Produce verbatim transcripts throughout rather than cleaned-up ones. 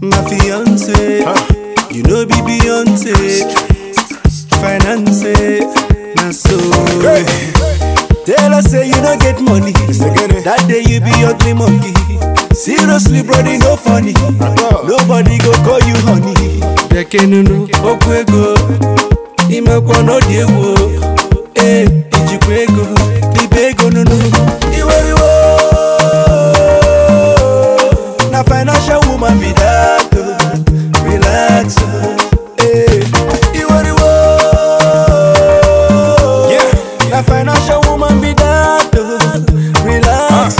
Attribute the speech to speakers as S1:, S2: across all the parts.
S1: my fiance. Huh? You know be Beyonce. Finance, na so. Hey. Tell us say you don't get money. That day you be ugly monkey. Seriously, brody, no funny. Nobody go call you honey. Bekenunu, okwego. Imekwa no diewo. Eh, ijikwego. Libego nunu. Iweriwo. Na financial woman be that. Relax. Eh, iweriwo. Yeah. Na financial woman be that. Relax.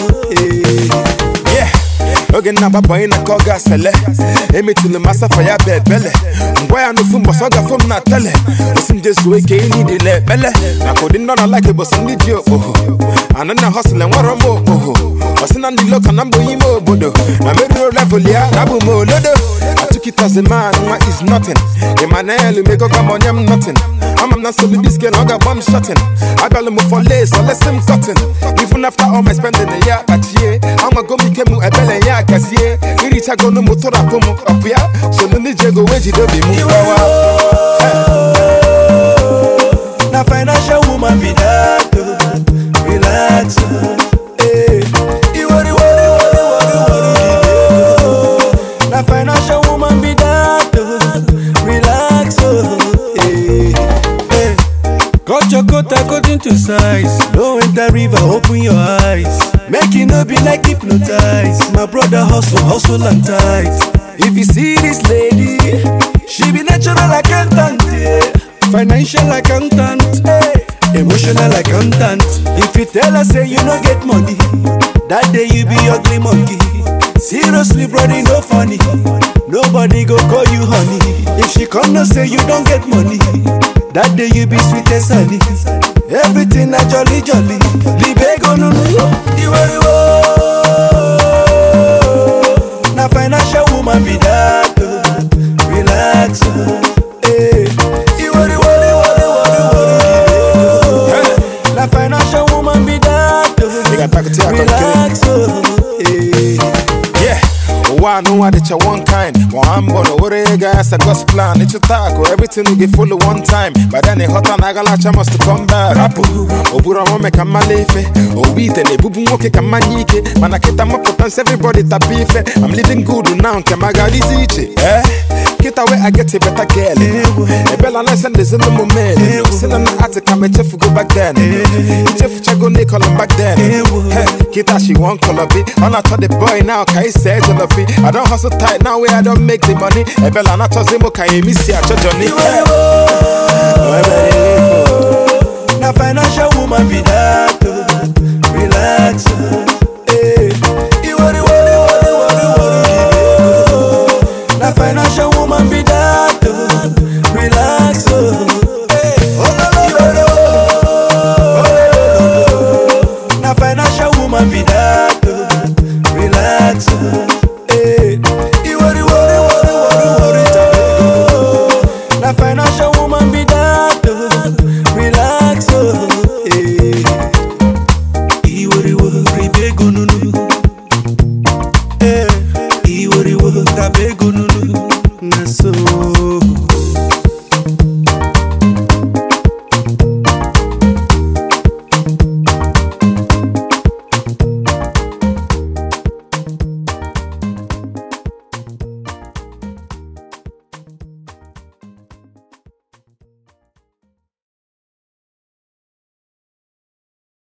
S2: Oge na baba ina koga sele emi tulu masa for ya bed belle ngwa ya no fun boso ga fun na tele osim jesu eke ni de le belle na kodi no na like boso ni dio oh anana hustle en waro mo oh osina ndi loka na mbo yimo bodo na meru level ya na bu mo lodo I took it as a man what is nothing Emmanuel me go come on yam nothing I'm not so this girl I got bomb shutting I got them for lace so let's him cutting even after all my spending a year at year I'm gonna go make him a belle ya kazie iri chago no motora pomo opia so no nije go weji do be mu
S1: na financial woman be that relax eh iwori wori wori wori na financial woman be that relax eh eh cut your coat according to size no enter river open your eyes make it no be like hypnotize my brother hustle hustle and tight if you see this lady she be natural accountant yeah. Financial accountant hey. Emotional accountant if you tell her say you no get money that day you be ugly monkey seriously brody no funny nobody go call you honey if she come no say you don't get money that day you be sweet as honey everything na jolly jolly libego nunu iweriwo na financial woman be that relax eh iweriwo na financial woman be that relax eh
S2: yeah I know what it's a one kind. Well, I'm gonna worry, guys. I got plan. It's a taco. Everything will get full of one time. But then it hot and I got a must to come back. Rapu, Obura Home Kamalefe, Obite, Bubuke Kamanike, Manaketa Mapotans, everybody tapife. I'm living good now. Kamagadi Zichi, eh? Get away, I get a better girl. A bella nice and there's no moment. Send an attic, I'm a chef go back then. Chef Chago Nicol back then. Kita, she won't call up it. I'm not the boy now, Kai says on the feet. I don't hustle tight now where I don't make the money. A bella not a zimo, can you miss ya? Johnny.
S1: Na financial woman be that. Relax. Eh. Iwori wori wori wori wori. Na financial woman be that. Relax. Eh. Na financial woman be that. Relax. Eh. Iwori wori wori wori wori. Na financial woman be that. Relax. Eh. Iwori wori bego nunu. Eh. Iwori wori bego nunu.